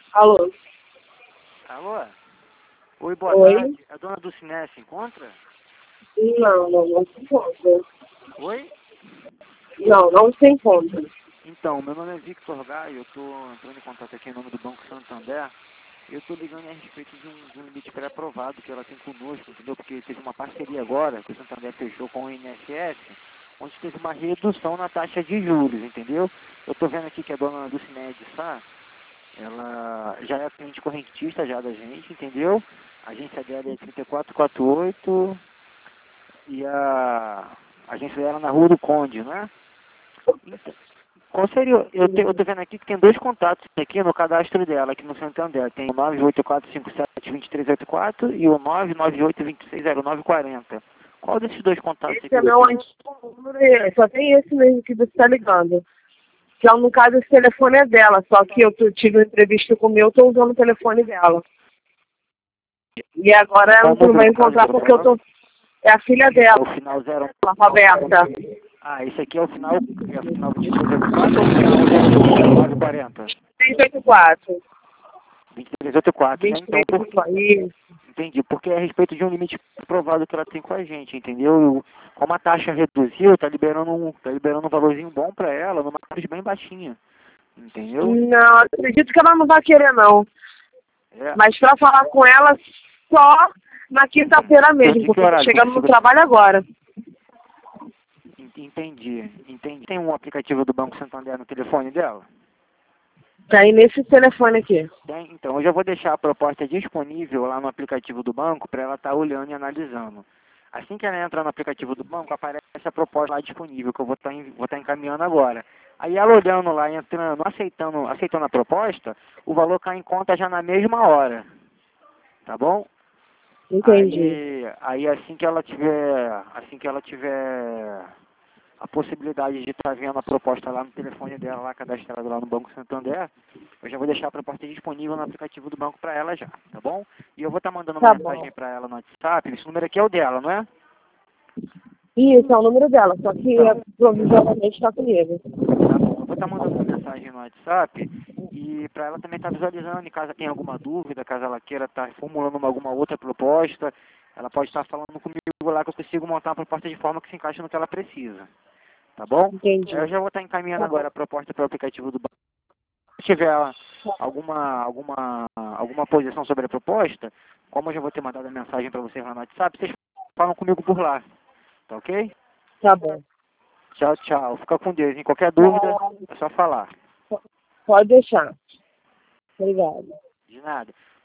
Alô? Alô? Oi, boa Oi? tarde. A dona Dulcinea se encontra? Não se encontra. Oi? Não se encontra. Então, meu nome é Victor Gaio, eu estou entrando em contato aqui em nome do Banco Santander. Eu estou ligando a respeito de um limite pré-aprovado que ela tem conosco, entendeu? Porque teve uma parceria agora que o Santander fechou com o INSS, onde teve uma redução na taxa de juros, entendeu? Eu estou vendo aqui que a dona Dulcinea de Sá, ela já é cliente correntista já da gente, entendeu? A agência dela é 3448 e a agência dela é na Rua do Conde, não é? Então, qual seria? Eu tô vendo aqui que tem dois contatos aqui no cadastro dela, aqui no Santander. Tem o 984572384 e o 998260940. Qual desses dois contatos Esse aqui é você meu tem? antigo número e só tem esse mesmo que você está ligando. Que no caso esse telefone é dela, só que tive uma entrevista com o meu, estou usando o telefone dela. E agora ela Qual não número vai no caso que encontrar eu tô porque eu falando? tô. É a filha É dela, o final 0. a Roberta. Ah, esse aqui é o final 2384 ou o final 0940? 384. 2384, né? Então, 2384. Isso. entendi, porque é a respeito de um limite provado que ela tem com a gente, entendeu? Como a taxa reduziu, tá liberando um valorzinho bom para ela, numa taxa bem baixinha, entendeu? Não, acredito que ela não vai querer, não. É, Mas para falar com ela só na quinta-feira mesmo, em que porque eu tô horário? chegando Se no você... trabalho agora. Entendi. Tem um aplicativo do Banco Santander no telefone dela? Tá aí nesse telefone aqui. Tem? Então, eu já vou deixar a proposta disponível lá no aplicativo do banco para ela estar olhando e analisando. Assim que ela entra no aplicativo do banco, aparece a proposta lá disponível, que eu vou estar encaminhando agora. Aí ela olhando lá, entrando, aceitando a proposta, o valor cai em conta já na mesma hora, tá bom? Entendi. Aí assim que ela tiver a possibilidade de estar vendo a proposta lá no telefone dela, lá cadastrado lá no Banco Santander, eu já vou deixar a proposta disponível no aplicativo do banco para ela já, tá bom? E eu vou estar mandando uma Tá bom. mensagem para ela no WhatsApp, esse número aqui é o dela, não é? Isso, é o número dela, só que Então, provisoriamente está comigo. tá bom. Eu vou estar mandando uma mensagem no WhatsApp e para ela também estar visualizando, em caso tenha alguma dúvida, caso ela queira estar formulando alguma outra proposta, ela pode estar falando comigo lá que eu consigo montar uma proposta de forma que se encaixe no que ela precisa. Tá bom? Eu Entendi. já vou estar encaminhando Tá bom. agora a proposta para o aplicativo do banco. Se tiver alguma posição sobre a proposta, como eu já vou ter mandado a mensagem para vocês lá no WhatsApp, vocês falam comigo por lá. Tá ok? Tá bom. Tchau, tchau. Fica com Deus, hein? Qualquer dúvida, é só falar. Pode deixar. Obrigada. De nada.